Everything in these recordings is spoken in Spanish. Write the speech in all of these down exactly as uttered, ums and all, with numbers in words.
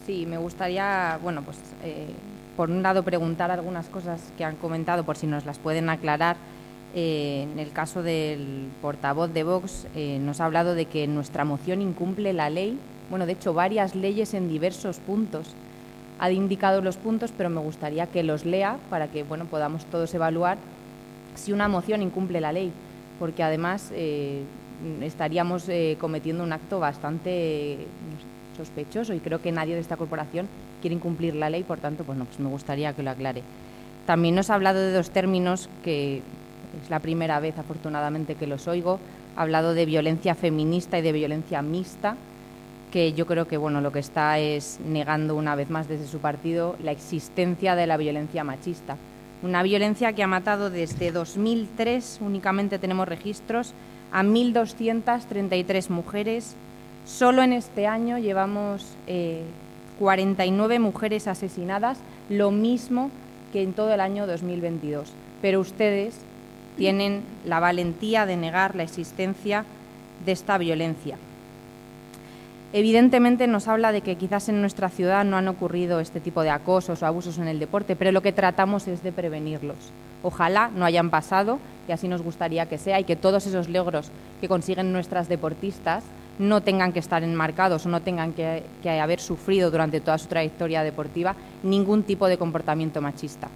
Sí, me gustaría, bueno, pues eh, por un lado preguntar algunas cosas que han comentado, por si nos las pueden aclarar. Eh, en el caso del portavoz de Vox, eh, nos ha hablado de que nuestra moción incumple la ley. Bueno, de hecho, varias leyes en diversos puntos. Ha indicado los puntos, pero me gustaría que los lea para que, bueno, podamos todos evaluar si una moción incumple la ley, porque además eh, estaríamos eh, cometiendo un acto bastante sospechoso y creo que nadie de esta corporación quiere incumplir la ley, por tanto, pues, no, pues me gustaría que lo aclare. También nos ha hablado de dos términos que es la primera vez, afortunadamente, que los oigo. Ha hablado de violencia feminista y de violencia mixta, que yo creo que, bueno, lo que está es negando una vez más desde su partido la existencia de la violencia machista. Una violencia que ha matado desde dos mil tres, únicamente tenemos registros, a mil doscientas treinta y tres mujeres. Solo en este año llevamos eh, cuarenta y nueve mujeres asesinadas, lo mismo que en todo el año dos mil veintidós. Pero ustedes tienen la valentía de negar la existencia de esta violencia. Evidentemente nos habla de que quizás en nuestra ciudad no han ocurrido este tipo de acosos o abusos en el deporte, pero lo que tratamos es de prevenirlos. Ojalá no hayan pasado y así nos gustaría que sea, y que todos esos logros que consiguen nuestras deportistas no tengan que estar enmarcados o no tengan que, que haber sufrido durante toda su trayectoria deportiva ningún tipo de comportamiento machista.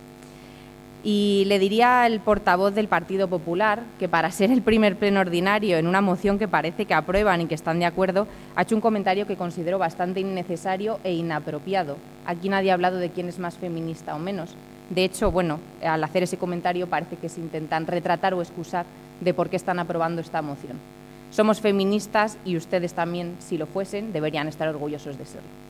Y le diría al portavoz del Partido Popular que, para ser el primer pleno ordinario en una moción que parece que aprueban y que están de acuerdo, ha hecho un comentario que considero bastante innecesario e inapropiado. Aquí nadie ha hablado de quién es más feminista o menos. De hecho, bueno, al hacer ese comentario parece que se intentan retratar o excusar de por qué están aprobando esta moción. Somos feministas y ustedes también, si lo fuesen, deberían estar orgullosos de serlo.